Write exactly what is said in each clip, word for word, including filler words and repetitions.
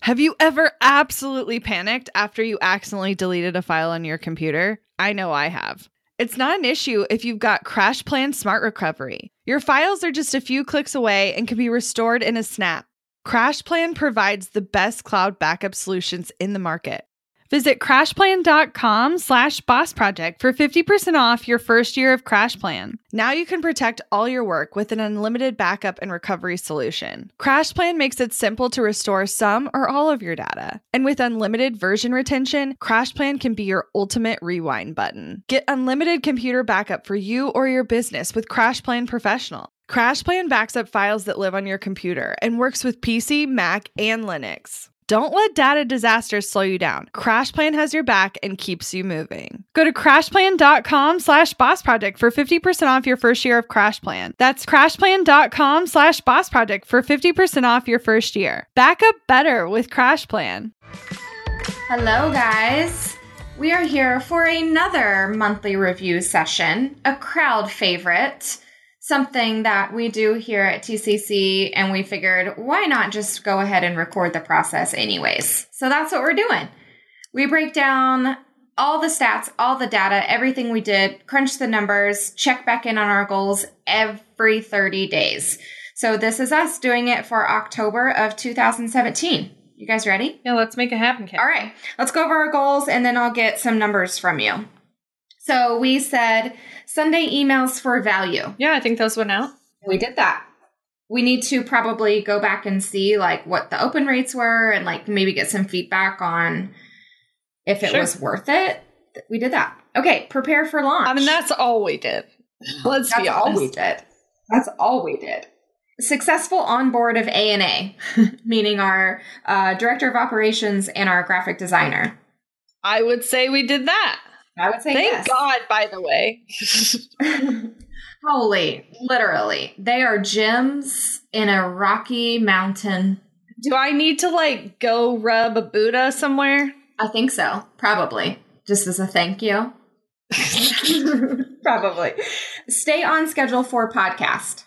Have you ever absolutely panicked after you accidentally deleted a file on your computer? I know I have. It's not an issue if you've got CrashPlan Smart Recovery. Your files are just a few clicks away and can be restored in a snap. CrashPlan provides the best cloud backup solutions in the market. Visit crashplan.com slash boss project for fifty percent off your first year of CrashPlan. Now you can protect all your work with an unlimited backup and recovery solution. CrashPlan makes it simple to restore some or all of your data. And with unlimited version retention, CrashPlan can be your ultimate rewind button. Get unlimited computer backup for you or your business with CrashPlan Professional. CrashPlan backs up files that live on your computer and works with P C, Mac, and Linux. Don't let data disasters slow you down. CrashPlan has your back and keeps you moving. Go to crashplan.com slash boss project for fifty percent off your first year of CrashPlan. That's crashplan.com slash boss project for fifty percent off your first year. Back up better with CrashPlan. Hello, guys. We are here for another monthly review session, a crowd favorite. Something that we do here at T C C, and we figured, why not just go ahead and record the process anyways? So that's what we're doing. We break down all the stats, all the data, everything we did, crunch the numbers, check back in on our goals every thirty days. So this is us doing it for October of two thousand seventeen. You guys ready? Yeah, let's make it happen, Kate. All right, let's go over our goals, and then I'll get some numbers from you. So we said Sunday emails for value. Yeah, I think those went out. We did that. We need to probably go back and see like what the open rates were and like maybe get some feedback on if it Sure. was worth it. We did that. Okay, prepare for launch. I mean, that's all we did. Let's That's be all honest. we did. That's all we did. Successful onboard of A and A, meaning our uh, director of operations and our graphic designer. I would say we did that. I would say Thank yes. God, by the way. Holy, literally. They are gems in a rocky mountain. Do I need to, like, go rub a Buddha somewhere? I think so. Probably. Just as a thank you. Probably. Stay on schedule for podcast.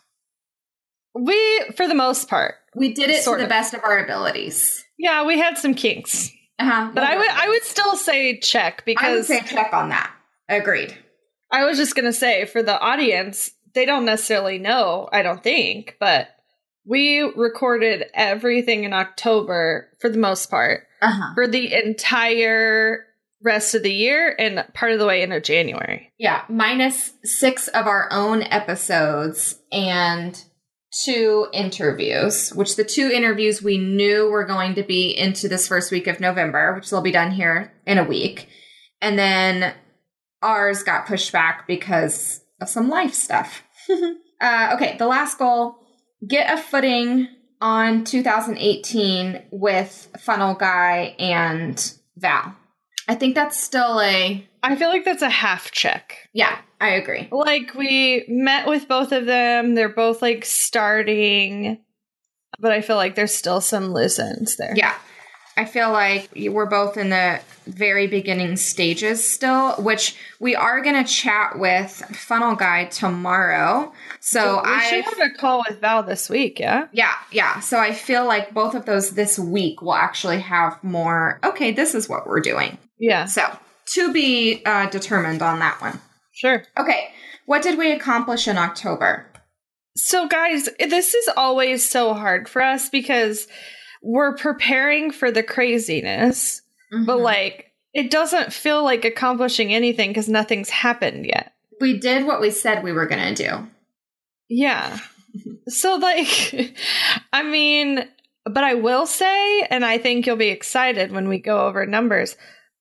We, for the most part. We did it Sort to the of. best of our abilities. Yeah, we had some kinks. Uh-huh. But I would I would still say check I would because say check on that. Agreed. I was just going to say for the audience, they don't necessarily know, I don't think, but we recorded everything in October for the most part Uh-huh. for the entire rest of the year and part of the way into January. Yeah. Minus six of our own episodes and two interviews, which the two interviews we knew were going to be into this first week of November, which they'll be done here in a week. And then ours got pushed back because of some life stuff. uh, okay, the last goal, get a footing on two thousand eighteen with Funnel Guy and Val. I think that's still a... I feel like that's a half check. Yeah, I agree. Like, we met with both of them. They're both, like, starting. But I feel like there's still some loose ends there. Yeah. I feel like we're both in the very beginning stages still, which we are going to chat with Funnel Guy tomorrow. So, we I... should have a call with Val this week, yeah? Yeah, yeah. So I feel like both of those this week will actually have more, okay, this is what we're doing. Yeah. So, to be uh, determined on that one. Sure. Okay, what did we accomplish in October? So, guys, this is always so hard for us because we're preparing for the craziness, Mm-hmm. but, like, it doesn't feel like accomplishing anything because nothing's happened yet. We did what we said we were going to do. Yeah. So, like, I mean, but I will say, and I think you'll be excited when we go over numbers,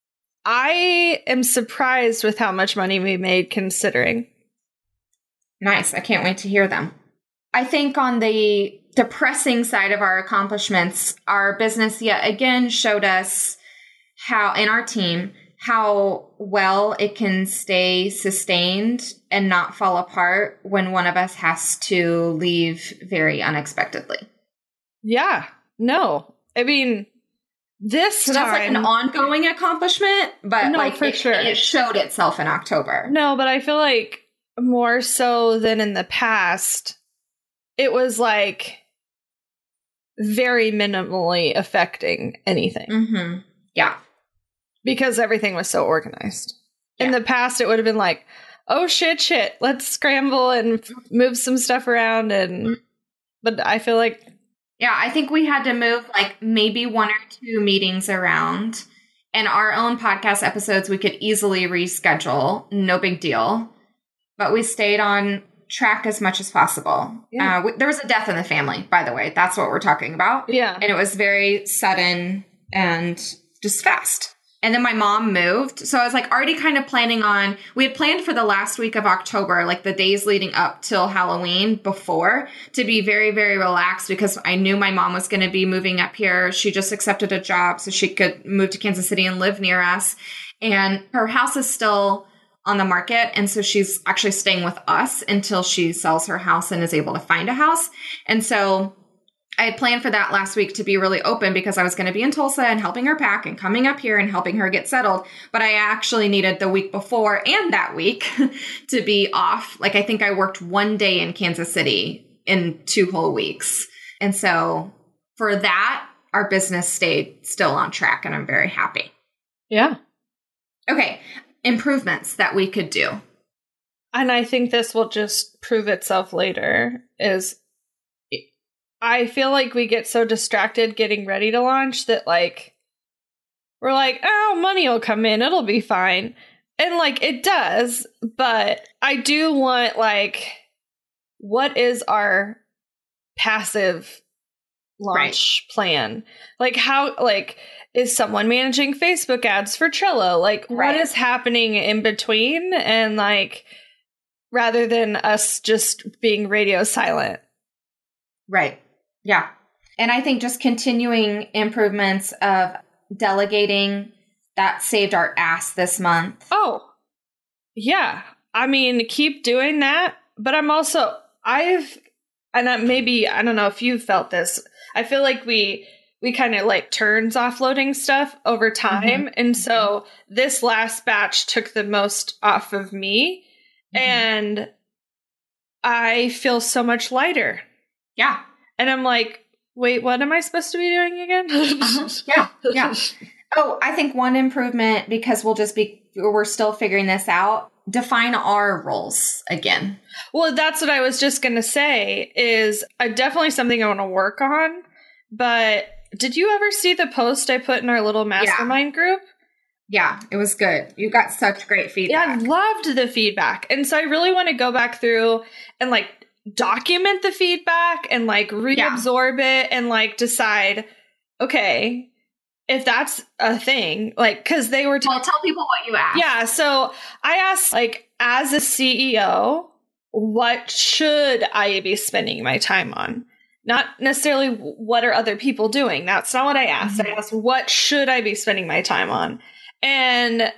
I am surprised with how much money we made considering. Nice. I can't wait to hear them. I think on the depressing side of our accomplishments, our business yet again showed us how, and our team, how well it can stay sustained and not fall apart when one of us has to leave very unexpectedly. Yeah. No. I mean, this So time... that's like an ongoing accomplishment, but No, like for it, sure. it showed itself in October. No, but I feel like more so than in the past, it was like very minimally affecting anything. Mm-hmm. Yeah. Because everything was so organized. Yeah. In the past, it would have been like, oh, shit, shit, let's scramble and f- move some stuff around. And but I feel like... Yeah, I think we had to move like maybe one or two meetings around. And our own podcast episodes, we could easily reschedule. No big deal. But we stayed on track as much as possible. Yeah. Uh, we, there was a death in the family, by the way. That's what we're talking about. Yeah. And it was very sudden and just fast. And then my mom moved. So I was like already kind of planning on, we had planned for the last week of October, like the days leading up till Halloween before, to be very, very relaxed because I knew my mom was going to be moving up here. She just accepted a job so she could move to Kansas City and live near us. And her house is still on the market. And so she's actually staying with us until she sells her house and is able to find a house. And so I had planned for that last week to be really open because I was going to be in Tulsa and helping her pack and coming up here and helping her get settled. But I actually needed the week before and that week to be off. Like, I think I worked one day in Kansas City in two whole weeks. And so for that, our business stayed still on track and I'm very happy. Yeah. Okay. Improvements that we could do. And I think this will just prove itself later is I feel like we get so distracted getting ready to launch that, like, we're like, oh, money will come in. It'll be fine. And, like, it does. But I do want, like, what is our passive launch right. plan? Like, how, like, is someone managing Facebook ads for Trello? Like, right. what is happening in between? And, like, rather than us just being radio silent. Right. Yeah. And I think just continuing improvements of delegating that saved our ass this month. Oh, yeah. I mean, keep doing that. But I'm also, I've, and I, maybe, I don't know if you've felt this. I feel like we, we kind of like turns offloading stuff over time. Mm-hmm. And so this last batch took the most off of me. Mm-hmm. And I feel so much lighter. Yeah. And I'm like, wait, what am I supposed to be doing again? uh-huh. Yeah, yeah. Oh, I think one improvement, because we'll just be, we're still figuring this out, define our roles again. Well, that's what I was just going to say is uh, definitely something I want to work on. But did you ever see the post I put in our little mastermind yeah. group? Yeah, it was good. You got such great feedback. Yeah, I loved the feedback. And so I really want to go back through and like, document the feedback and like reabsorb yeah. it and like decide, okay, if that's a thing, like, cause they were t- well, tell people what you asked. Yeah. So I asked, like, as a C E O, what should I be spending my time on? Not necessarily what are other people doing. That's not what I asked. Mm-hmm. I asked, what should I be spending my time on? And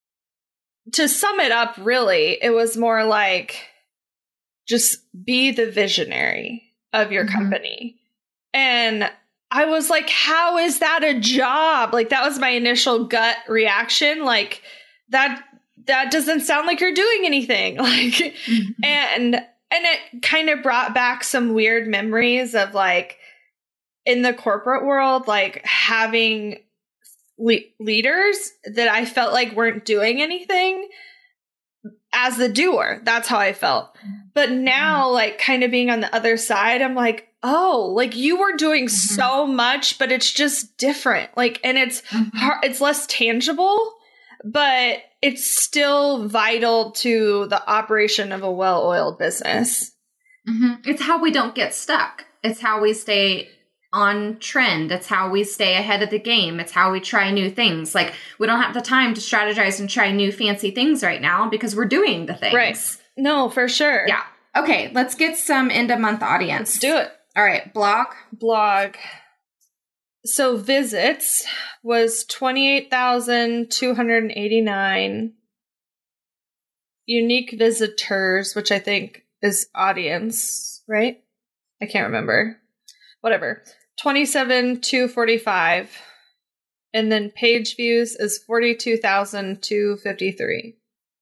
to sum it up, really, it was more like, just be the visionary of your mm-hmm. company. And I was like, how is that a job? Like, that was my initial gut reaction. Like, that that doesn't sound like you're doing anything. Like, mm-hmm. and and it kind of brought back some weird memories of like in the corporate world, like having le- leaders that I felt like weren't doing anything as the doer. That's how I felt. But now, like, kind of being on the other side, I'm like, oh, like, you were doing mm-hmm. so much, but it's just different. Like, and it's mm-hmm. hard, it's less tangible, but it's still vital to the operation of a well-oiled business. Mm-hmm. It's how we don't get stuck. It's how we stay on trend. It's how we stay ahead of the game. It's how we try new things. Like, we don't have the time to strategize and try new fancy things right now because we're doing the things. Right. No, for sure. Yeah. Okay, let's get some end of month audience. Let's do it. All right, blog. Blog. So visits was twenty-eight thousand two hundred eighty-nine. Unique visitors, which I think is audience, right? I can't remember. Whatever. twenty-seven thousand two hundred forty-five. And then page views is forty-two thousand two hundred fifty-three.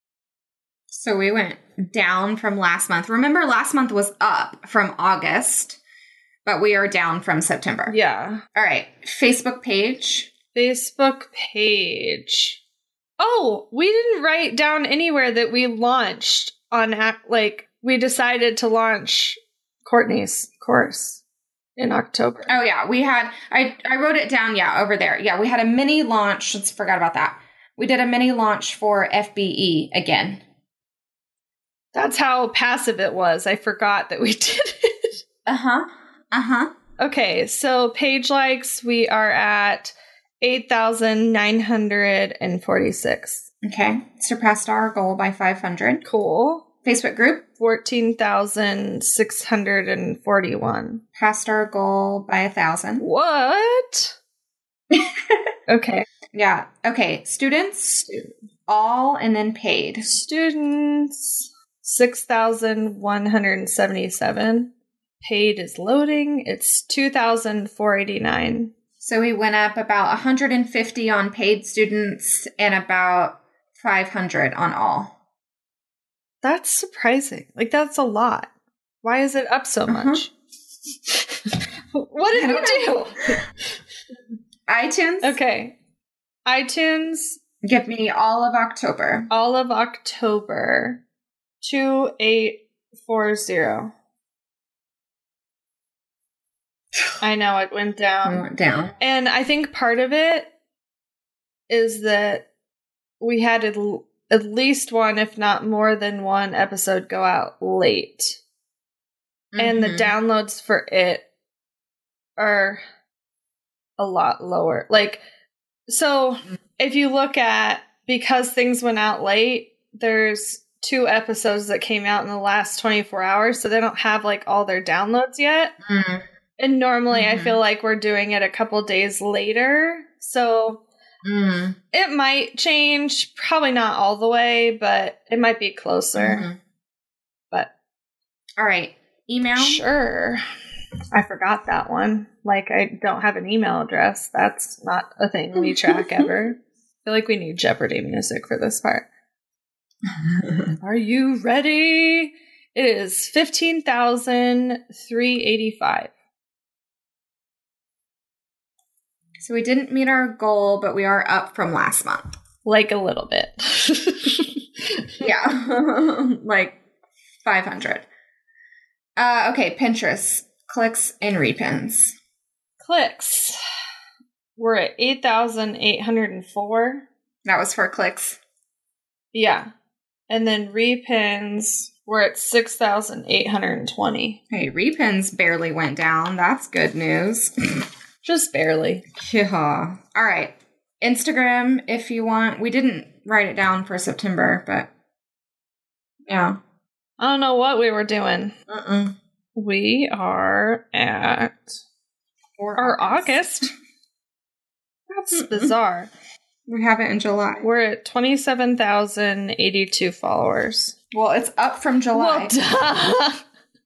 So we went down from last month. Remember, last month was up from August. but we are down from September. Yeah. All right. Facebook page. Facebook page. Oh, we didn't write down anywhere that we launched on, like, we decided to launch Courtney's course in October. Oh, yeah. We had, I, I wrote it down, yeah, over there. Yeah, we had a mini launch. Let's forgot about that. We did a mini launch for F B E again. That's how passive it was. I forgot that we did it. Uh-huh. Uh-huh. Okay, so page likes, we are at eight thousand nine hundred forty-six. Okay. Surpassed our goal by five hundred. Cool. Facebook group. fourteen thousand six hundred forty-one. Passed our goal by a thousand. What? Okay. Yeah. Okay. Students. All and then paid. Students. six thousand one hundred seventy-seven. Paid is loading. It's two thousand four hundred eighty-nine. So we went up about one hundred fifty on paid students and about five hundred on all. That's surprising. Like, that's a lot. Why is it up so much? Uh-huh. What did we do? iTunes. Okay. iTunes. Give me all of October. All of October. two eight four zero. I know, it went down. It went down. And I think part of it is that we had at, l- at least one, if not more than one episode go out late. Mm-hmm. And the downloads for it are a lot lower. Like, so if you look at, because things went out late, there's two episodes that came out in the last twenty-four hours, so they don't have like all their downloads yet. Mm. And normally mm-hmm. I feel like we're doing it a couple days later. So mm. it might change, probably not all the way, but it might be closer. Mm-hmm. But all right. Email? Sure. I forgot that one. Like, I don't have an email address. That's not a thing we track ever. I feel like we need Jeopardy music for this part. Are you ready? It is fifteen thousand three hundred eighty-five. So we didn't meet our goal, but we are up from last month. Like a little bit. Yeah. Like five hundred. Uh, okay, Pinterest. Clicks and repins. Clicks. We're at eight thousand eight hundred four. That was for clicks? Yeah. And then repins, we're at six thousand eight hundred twenty. Hey, repins barely went down. That's good news. Just barely. Yeah. All right. Instagram, if you want. We didn't write it down for September, but yeah. I don't know what we were doing. Uh-uh. We are at or our August. August. That's Mm-mm. bizarre. We have it in July. We're at twenty-seven thousand eighty-two followers. Well, it's up from July. Well, duh.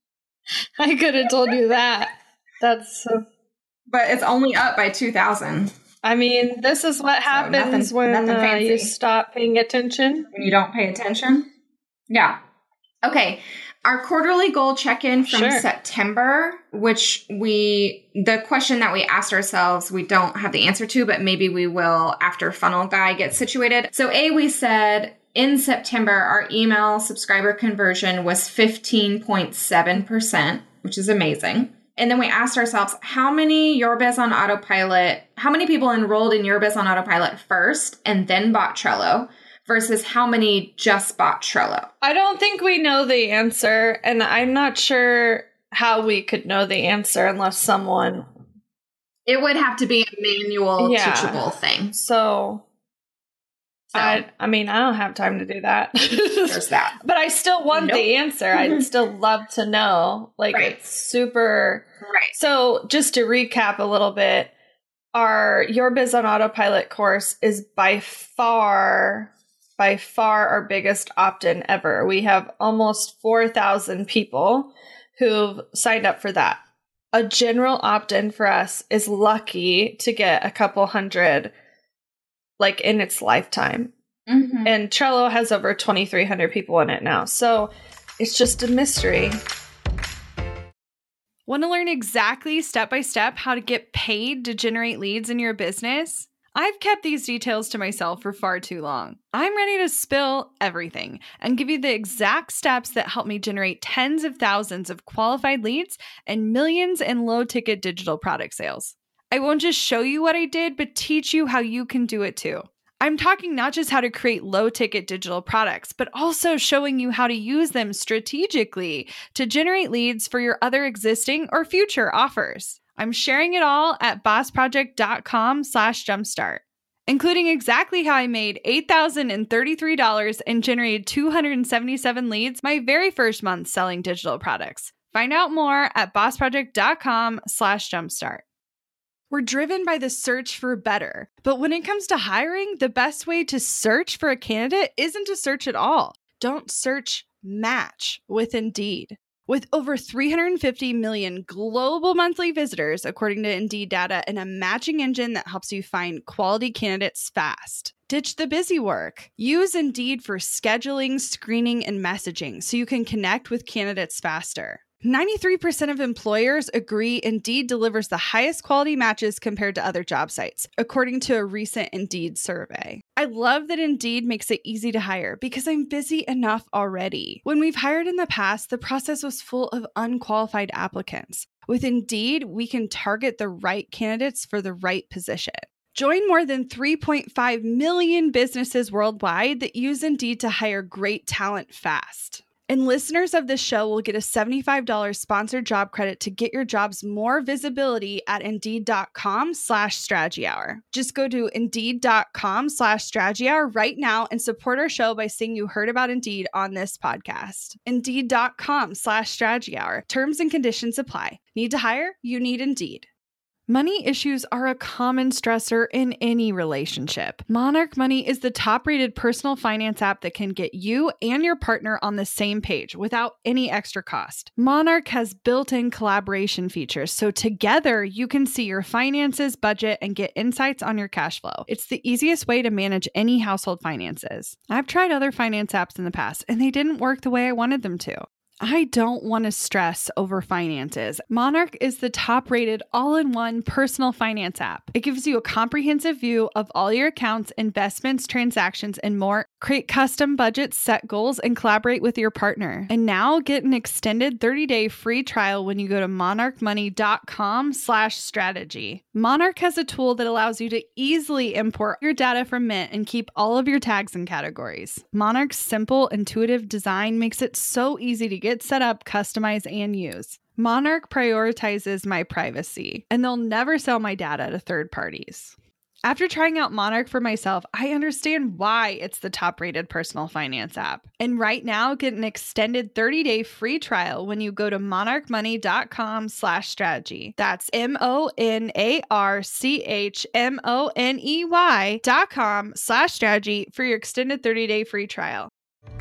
I could have told you that. That's so... But it's only up by two thousand. I mean, this is what happens so nothing, when nothing uh, you stop paying attention. When you don't pay attention? Yeah. Okay. Our quarterly goal check-in from sure. September, which we, the question that we asked ourselves, we don't have the answer to, but maybe we will after Funnel Guy gets situated. So A, we said in September, our email subscriber conversion was fifteen point seven percent, which is amazing. And then we asked ourselves, how many Your Biz on Autopilot, how many people enrolled in Your Biz on Autopilot first and then bought Trello? Versus how many just bought Trello? I don't think we know the answer, and I'm not sure how we could know the answer unless someone... It would have to be a manual, yeah. teachable thing. So, so, I I mean, I don't have time to do that. There's that. But I still want nope. the answer. I'd still love to know. Like, right. It's super... Right. So, just to recap a little bit, our Your Biz on Autopilot course is by far... by far our biggest opt-in ever. We have almost four thousand people who've signed up for that. A general opt-in for us is lucky to get a couple hundred, like, in its lifetime. Mm-hmm. And Trello has over twenty-three hundred people in it now. So it's just a mystery. Want to learn exactly step by step how to get paid to generate leads in your business? I've kept these details to myself for far too long. I'm ready to spill everything and give you the exact steps that help me generate tens of thousands of qualified leads and millions in low-ticket digital product sales. I won't just show you what I did, but teach you how you can do it too. I'm talking not just how to create low-ticket digital products, but also showing you how to use them strategically to generate leads for your other existing or future offers. I'm sharing it all at bossproject.com slash jumpstart, including exactly how I made eight thousand thirty-three dollars and generated two hundred seventy-seven leads my very first month selling digital products. Find out more at bossproject.com slash jumpstart. We're driven by the search for better, but when it comes to hiring, the best way to search for a candidate isn't to search at all. Don't search, match with Indeed. With over three hundred fifty million global monthly visitors, according to Indeed data, and a matching engine that helps you find quality candidates fast. Ditch the busy work. Use Indeed for scheduling, screening, and messaging so you can connect with candidates faster. ninety-three percent of employers agree Indeed delivers the highest quality matches compared to other job sites, according to a recent Indeed survey. I love that Indeed makes it easy to hire because I'm busy enough already. When we've hired in the past, the process was full of unqualified applicants. With Indeed, we can target the right candidates for the right position. Join more than three point five million businesses worldwide that use Indeed to hire great talent fast. And listeners of this show will get a seventy-five dollars sponsored job credit to get your jobs more visibility at Indeed.com slash strategy hour. Just go to Indeed.com slash strategy hour right now and support our show by saying you heard about Indeed on this podcast. Indeed.com slash strategy hour. Terms and conditions apply. Need to hire? You need Indeed. Money issues are a common stressor in any relationship. Monarch Money is the top-rated personal finance app that can get you and your partner on the same page without any extra cost. Monarch has built-in collaboration features, so together you can see your finances, budget, and get insights on your cash flow. It's the easiest way to manage any household finances. I've tried other finance apps in the past, and they didn't work the way I wanted them to. I don't want to stress over finances. Monarch is the top-rated all-in-one personal finance app. It gives you a comprehensive view of all your accounts, investments, transactions, and more. Create custom budgets, set goals, and collaborate with your partner. And now get an extended thirty-day free trial when you go to monarchmoney.com slash strategy. Monarch has a tool that allows you to easily import your data from Mint and keep all of your tags and categories. Monarch's simple, intuitive design makes it so easy to get Get set up, customize, and use. Monarch prioritizes my privacy, and they'll never sell my data to third parties. After trying out Monarch for myself, I understand why it's the top-rated personal finance app. And right now, get an extended thirty-day free trial when you go to monarchmoney.com slash strategy. That's M-O-N-A-R-C-H-M-O-N-E-Y dot com slash strategy for your extended thirty-day free trial.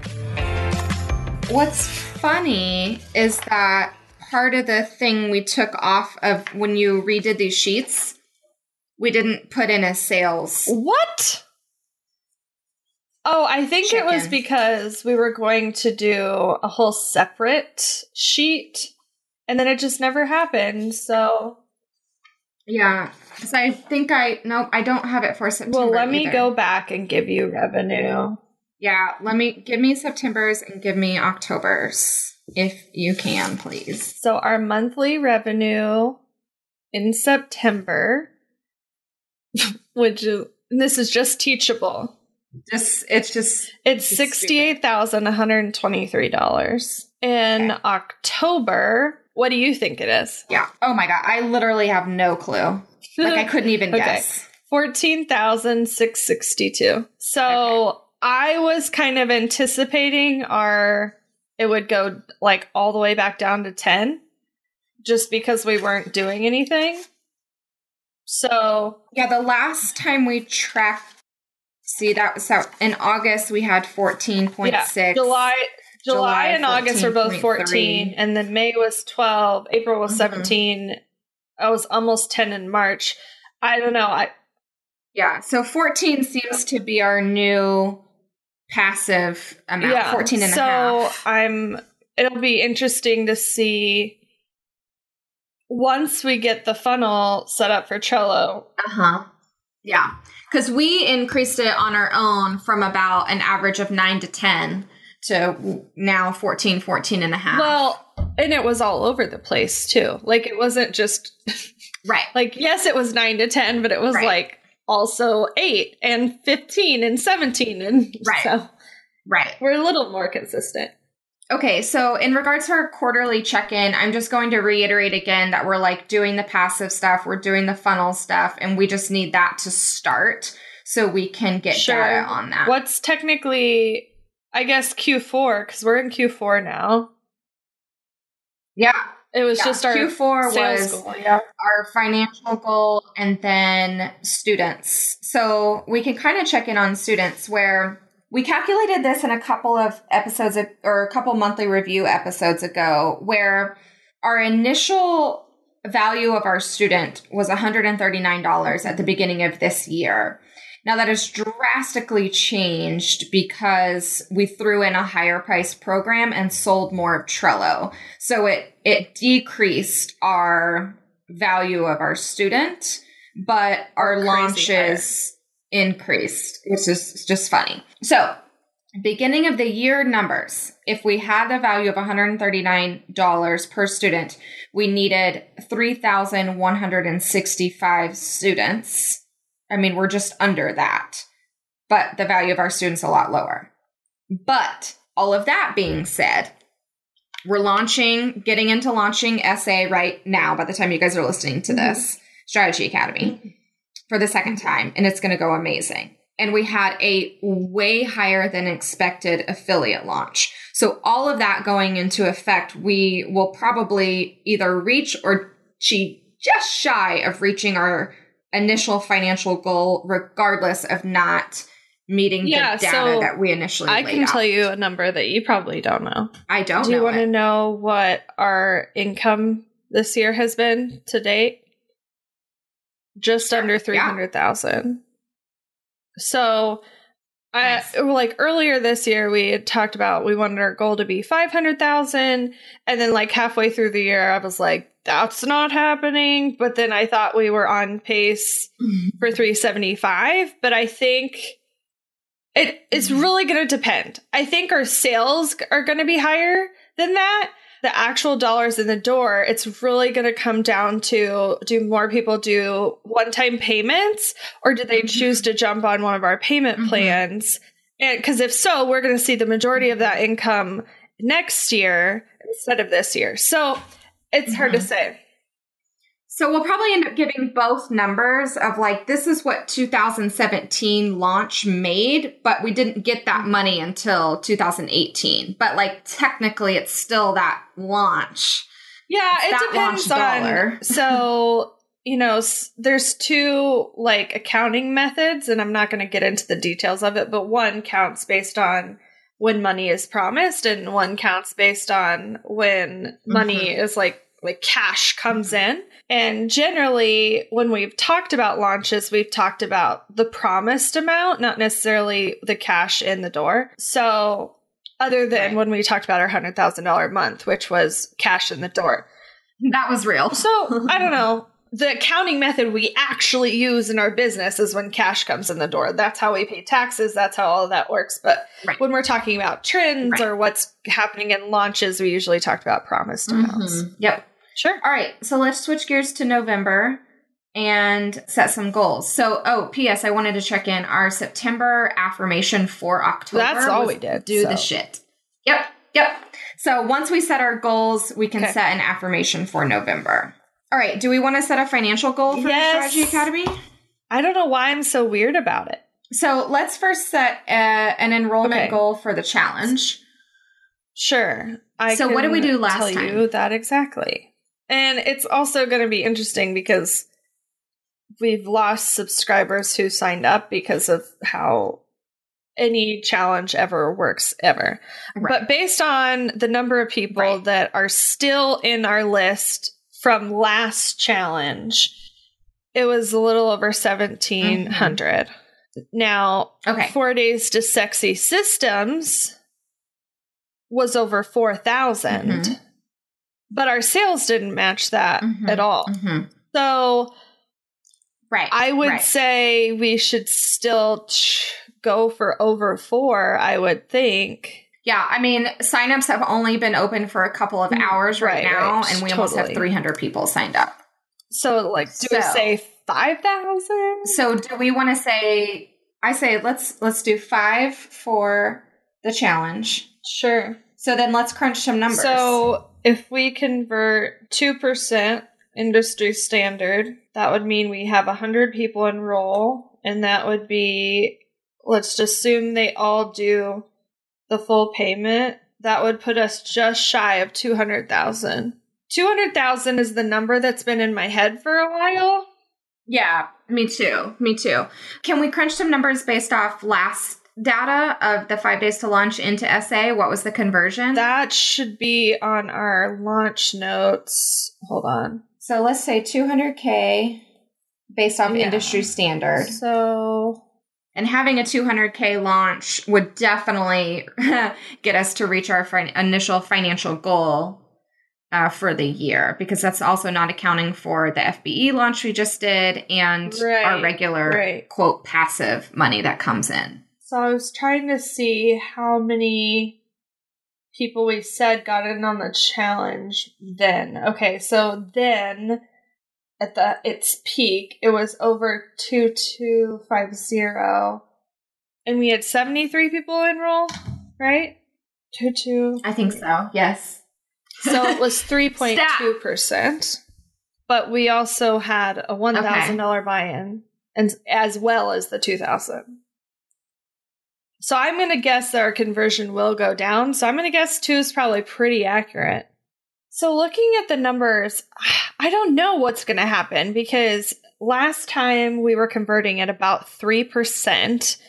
What's funny is that part of the thing we took off of when you redid these sheets, we didn't put in a sales. What? Oh, I think chicken. It was because we were going to do a whole separate sheet, and then it just never happened, so... Yeah, because I think I... No, I don't have it for September Well, let me either. go back and give you revenue. Yeah, let me give me September's and give me October's if you can, please. So our monthly revenue in September, which is, this is just teachable. Just it's just it's sixty-eight thousand one hundred twenty-three dollars. In okay. October, what do you think it is? Yeah. Oh my god, I literally have no clue. Like I couldn't even okay. guess. fourteen thousand six hundred sixty-two. So okay. I was kind of anticipating our, it would go like all the way back down to ten just because we weren't doing anything. So yeah, the last time we tracked, see that was so in August we had fourteen point six. Yeah, July, July, July and August were both fourteen, and then May was twelve, April was mm-hmm. seventeen. I was almost ten in March. I don't know. I yeah, so fourteen seems to be our new passive amount, yeah, fourteen and so a half. I'm, it'll be interesting to see once we get the funnel set up for Trello. Uh-huh. Yeah. Because we increased it on our own from about an average of nine to ten to now fourteen, fourteen and a half. Well, and it was all over the place too. Like it wasn't just right. Like, yes, it was nine to ten, but it was right. like also eight and fifteen and seventeen. And right. so right. we're a little more consistent. Okay, so in regards to our quarterly check-in, I'm just going to reiterate again that we're like doing the passive stuff, we're doing the funnel stuff, and we just need that to start so we can get sure. data on that. What's technically, I guess, Q four, because we're in Q four now. Yeah. It was yeah. just our Q four sales was goal, yeah. our financial goal and then students. So we can kind of check in on students where... We calculated this in a couple of episodes of, or a couple monthly review episodes ago, where our initial value of our student was one hundred thirty-nine dollars at the beginning of this year. Now that has drastically changed because we threw in a higher price program and sold more of Trello. So it, it decreased our value of our student, but our launches increased, which is just funny. So beginning of the year numbers, if we had the value of one hundred thirty-nine dollars per student, we needed three thousand one hundred sixty-five students. I mean, we're just under that, but the value of our students a lot lower. But all of that being said, we're launching, getting into launching S A right now by the time you guys are listening to mm-hmm. this, Strategy Academy. For the second time, and it's going to go amazing. And we had a way higher than expected affiliate launch. So all of that going into effect, we will probably either reach or she just shy of reaching our initial financial goal, regardless of not meeting yeah, the data so that we initially I laid can out. tell you a number that you probably don't know. I don't Do know you want it. to know what our income this year has been to date? Just sure. under three hundred thousand. Yeah. So, nice. I like earlier this year, we had talked about we wanted our goal to be five hundred thousand. And then, like, halfway through the year, I was like, that's not happening. But then I thought we were on pace mm-hmm. for three seventy-five. But I think it it's mm-hmm. really going to depend. I think our sales are going to be higher than that. The actual dollars in the door, it's really going to come down to, do more people do one-time payments, or do they choose to jump on one of our payment mm-hmm. plans? And because if so, we're going to see the majority of that income next year instead of this year. So it's mm-hmm. hard to say. So we'll probably end up giving both numbers of like, this is what two thousand seventeen launch made, but we didn't get that money until two thousand eighteen. But like, technically it's still that launch. Yeah, it's it depends on, so, you know, there's two like accounting methods, and I'm not going to get into the details of it, but one counts based on when money is promised, and one counts based on when money mm-hmm. is like, like cash comes in. And generally, when we've talked about launches, we've talked about the promised amount, not necessarily the cash in the door. So other than right. when we talked about our one hundred thousand dollars month, which was cash in the door. That was real. So I don't know. The accounting method we actually use in our business is when cash comes in the door. That's how we pay taxes. That's how all of that works. But right. when we're talking about trends right. or what's happening in launches, we usually talk about promised mm-hmm. amounts. Yep. Sure. All right. So let's switch gears to November and set some goals. So, oh, P S I wanted to check in our September affirmation for October. That's all we did. Do so. the shit. Yep. Yep. So once we set our goals, we can okay. set an affirmation for November. All right. Do we want to set a financial goal for yes. the Strategy Academy? I don't know why I'm so weird about it. So let's first set a, an enrollment okay. goal for the challenge. Sure. I so what did we do last tell time? You that exactly. And it's also going to be interesting because we've lost subscribers who signed up because of how any challenge ever works ever. Right. But based on the number of people right. that are still in our list from last challenge, it was a little over seventeen hundred. Mm-hmm. Now, okay. Four Days to Sexy Systems was over four thousand. Mm-hmm. but our sales didn't match that Mhm, at all. mhm. So Right. I would right. say we should still ch- go for over four, I would think. Yeah, I mean, signups have only been open for a couple of hours right, Right, now, right. and we almost have Totally. three hundred people signed up. So, like, do we So- say five thousand? So, do we want to say? I say let's let's do five for the challenge. Sure. So then let's crunch some numbers. So, if we convert two percent industry standard, that would mean we have one hundred people enroll, and that would be, let's just assume they all do the full payment. That would put us just shy of two hundred thousand. two hundred thousand is the number that's been in my head for a while. Yeah, me too. Me too. Can we crunch some numbers based off last data of the five days to launch into S A? What was the conversion? That should be on our launch notes. Hold on. So let's say two hundred K based off Yeah. industry standard. So, And having a two hundred K launch would definitely get us to reach our fin- initial financial goal uh, for the year, because that's also not accounting for the F B E launch we just did and Right, our regular, right. quote, passive money that comes in. so I was trying to see how many people we said got in on the challenge then. Okay, so then at the its peak, it was over two two five zero, and we had seventy-three people enroll, right? two two. I think so, yes. So it was three point two percent. But we also had a one thousand dollars buy-in, and as well as the two thousand dollars. So I'm going to guess that our conversion will go down. So I'm going to guess two is probably pretty accurate. So looking at the numbers, I don't know what's going to happen, because last time we were converting at about three percent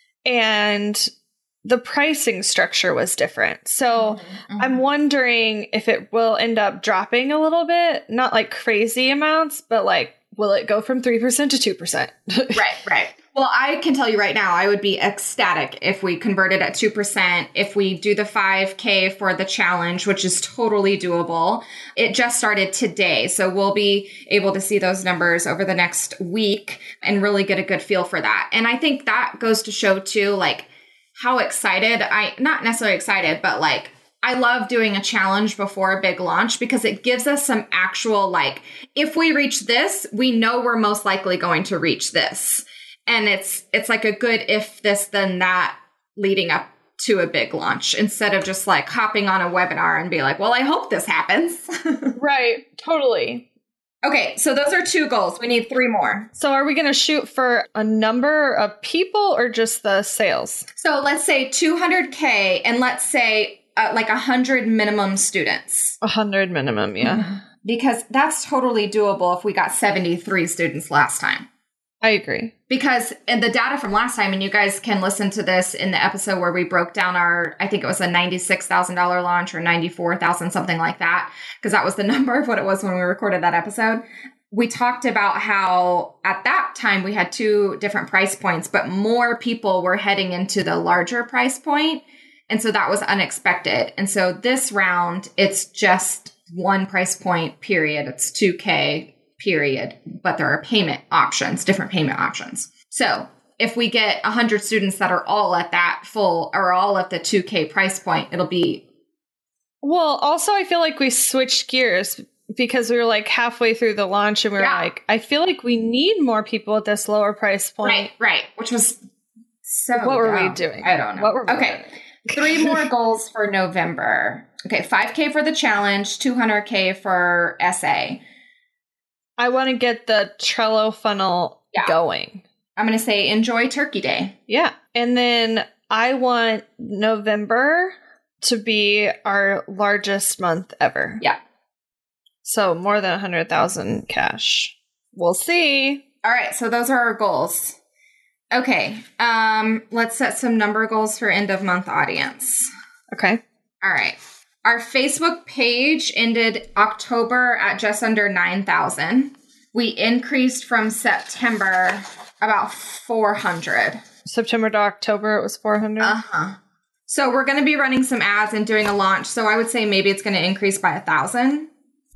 and the pricing structure was different. So Mm-hmm. I'm wondering if it will end up dropping a little bit, not like crazy amounts, but like, will it go from three percent to two percent? Right, right. Well, I can tell you right now, I would be ecstatic if we converted at two percent, if we do the five K for the challenge, which is totally doable. It just started today, so we'll be able to see those numbers over the next week and really get a good feel for that. And I think that goes to show too, like, how excited I, not necessarily excited, but like, I love doing a challenge before a big launch, because it gives us some actual, like, if we reach this, we know we're most likely going to reach this. And it's it's like a good if this, then that leading up to a big launch, instead of just like hopping on a webinar and be like, well, I hope this happens. Right, totally. Okay, so those are two goals. We need three more. So are we going to shoot for a number of people or just the sales? So let's say two hundred K, and let's say uh, like one hundred minimum students. A hundred minimum, yeah. Because that's totally doable if we got seventy-three students last time. I agree. Because in the data from last time, and you guys can listen to this in the episode where we broke down our, I think it was a ninety-six thousand dollars launch or ninety-four thousand, something like that, because that was the number of what it was when we recorded that episode. We talked about how at that time we had two different price points, but more people were heading into the larger price point. And so that was unexpected. And so this round, it's just one price point, period. It's two K. Period, but there are payment options, different payment options. So if we get one hundred students that are all at that full or all at the two K price point, it'll be. Well, also, I feel like we switched gears because we were like halfway through the launch and we were Yeah. like, I feel like we need more people at this lower price point. Right, right. Which was so. What were we dumb. doing? I don't know. What were we okay. doing? Three more goals for November. Okay. five K for the challenge, two hundred K for S A. I want to get the Trello funnel Yeah. going. I'm going to say enjoy Turkey Day. Yeah. And then I want November to be our largest month ever. Yeah. So more than one hundred thousand cash. We'll see. All right. So those are our goals. Okay. Um, let's set some number goals for end of month audience. Okay. All right. Our Facebook page ended October at just under nine thousand. We increased from September about four hundred. September to October, it was four hundred. Uh-huh. So we're going to be running some ads and doing a launch. So I would say maybe it's going to increase by a thousand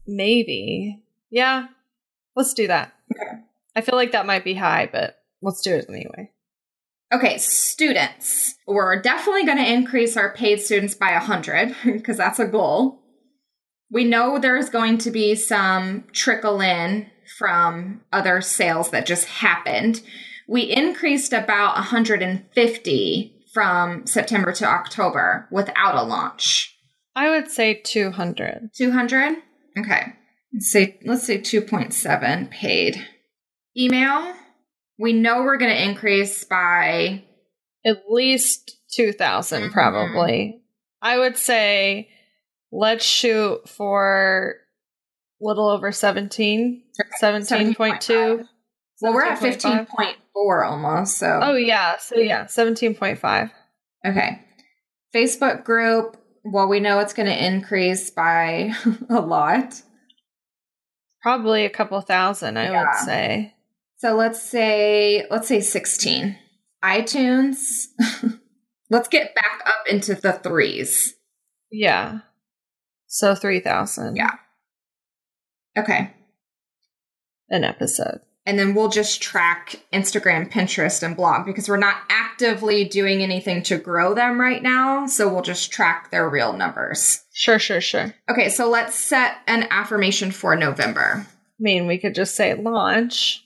Maybe. Yeah. Let's do that. Okay. I feel like that might be high, but let's do it anyway. Okay, students. We're definitely going to increase our paid students by one hundred because that's a goal. We know there's going to be some trickle in from other sales that just happened. We increased about one hundred fifty from September to October without a launch. I would say two hundred. two hundred? Okay. Let's say, let's say two point seven paid. Email. We know we're going to increase by at least two thousand, mm-hmm. probably. I would say let's shoot for a little over seventeen, seventeen point two. Well, we're at fifteen point four almost, so. Oh, yeah. So, yeah, seventeen point five. Okay. Facebook group, well, we know it's going to increase by a lot. Probably a couple thousand, I yeah. would say. So let's say, let's say sixteen. iTunes, let's get back up into the threes. Yeah. So three thousand. Yeah. Okay. An episode. And then we'll just track Instagram, Pinterest, and blog because we're not actively doing anything to grow them right now. So we'll just track their real numbers. Sure, sure, sure. Okay, so let's set an affirmation for November. I mean, we could just say launch.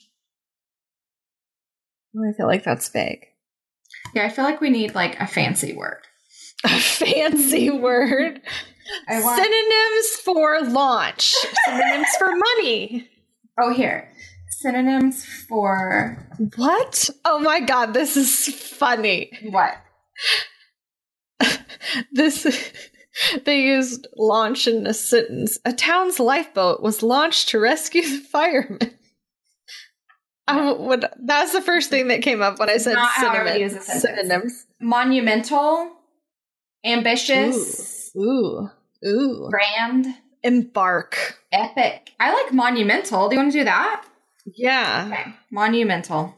I feel like that's vague. Yeah, I feel like we need like a fancy word. A fancy word? I want- Synonyms for launch. Synonyms for money. Oh, here. Synonyms for... What? Oh my God, this is funny. What? This... They used launch in a sentence. A town's lifeboat was launched to rescue the firemen. I would, that's the first thing that came up when I said synonyms. synonyms. Monumental, ambitious, ooh, ooh, ooh, grand, embark, epic. I like monumental. Do you want to do that? Yeah. Okay. Monumental.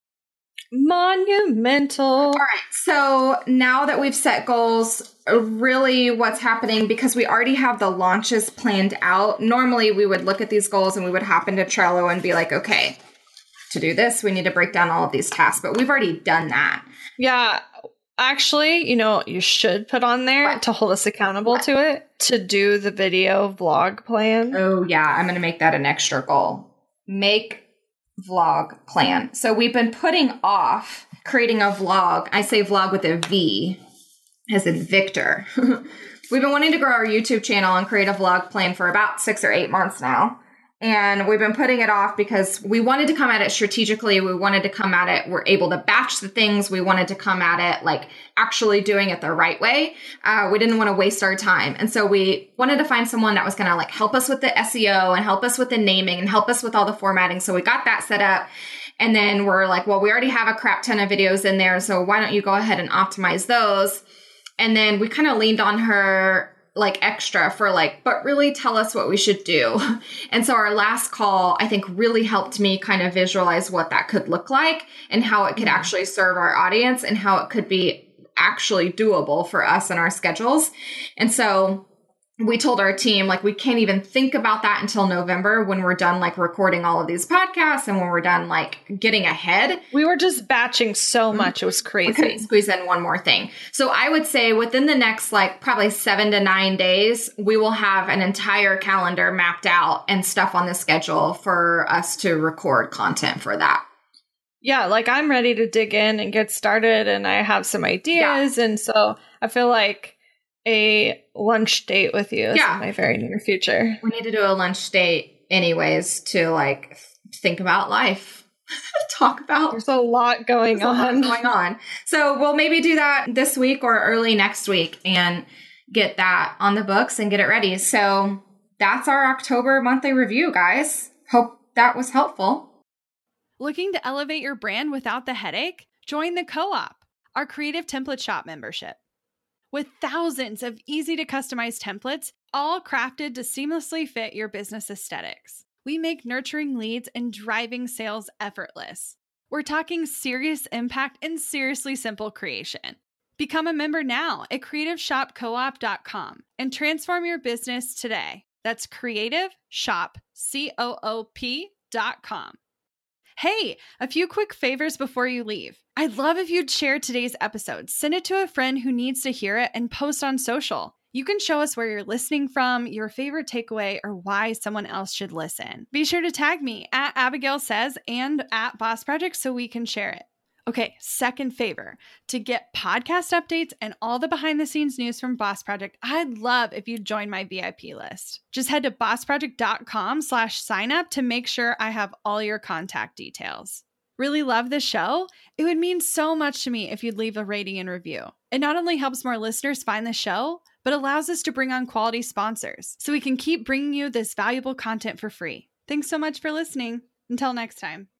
Monumental. All right. So now that we've set goals, really what's happening, because we already have the launches planned out. Normally we would look at these goals and we would hop into Trello and be like, okay, to do this, we need to break down all of these tasks, but we've already done that. Yeah. Actually, you know, you should put on there what? to hold us accountable what? to it, to do the video vlog plan. Oh yeah. I'm going to make that an extra goal. Make vlog plan. So we've been putting off creating a vlog. I say vlog with a V as in Victor. We've been wanting to grow our YouTube channel and create a vlog plan for about six or eight months now. And we've been putting it off because we wanted to come at it strategically. We wanted to come at it. We're able to batch the things. We wanted to come at it like actually doing it the right way. Uh, we didn't want to waste our time. And so we wanted to find someone that was going to like help us with the S E O and help us with the naming and help us with all the formatting. So we got that set up. And then we're like, well, we already have a crap ton of videos in there. So why don't you go ahead and optimize those? And then we kind of leaned on her like extra for like, but really tell us what we should do. And so our last call, I think really helped me kind of visualize what that could look like and how it could mm-hmm. actually serve our audience and how it could be actually doable for us and our schedules. And so we told our team, like, we can't even think about that until November when we're done, like, recording all of these podcasts and when we're done, like, getting ahead. We were just batching so much. It was crazy. We couldn't squeeze in one more thing. So I would say within the next, like, probably seven to nine days, we will have an entire calendar mapped out and stuff on the schedule for us to record content for that. Yeah, like, I'm ready to dig in and get started, and I have some ideas. Yeah. And so I feel like a lunch date with you is yeah. in my very near future. We need to do a lunch date anyways to like think about life. Talk about There's a lot going there's on. A lot going on. So we'll maybe do that this week or early next week and get that on the books and get it ready. So that's our October monthly review, guys. Hope that was helpful. Looking to elevate your brand without the headache? Join the Co-op, our creative template shop membership. With thousands of easy to customize templates, all crafted to seamlessly fit your business aesthetics, we make nurturing leads and driving sales effortless. We're talking serious impact and seriously simple creation. Become a member now at creative shop co op dot com and transform your business today. That's creative shop, C O O P dot com. Hey, a few quick favors before you leave. I'd love if you'd share today's episode, send it to a friend who needs to hear it, and post on social. You can show us where you're listening from, your favorite takeaway, or why someone else should listen. Be sure to tag me at Abigail Says and at Boss Project so we can share it. Okay, second favor. To get podcast updates and all the behind the scenes news from Boss Project, I'd love if you'd join my V I P list. Just head to bossproject.com slash sign up to make sure I have all your contact details. Really love the show? It would mean so much to me if you'd leave a rating and review. It not only helps more listeners find the show, but allows us to bring on quality sponsors so we can keep bringing you this valuable content for free. Thanks so much for listening. Until next time.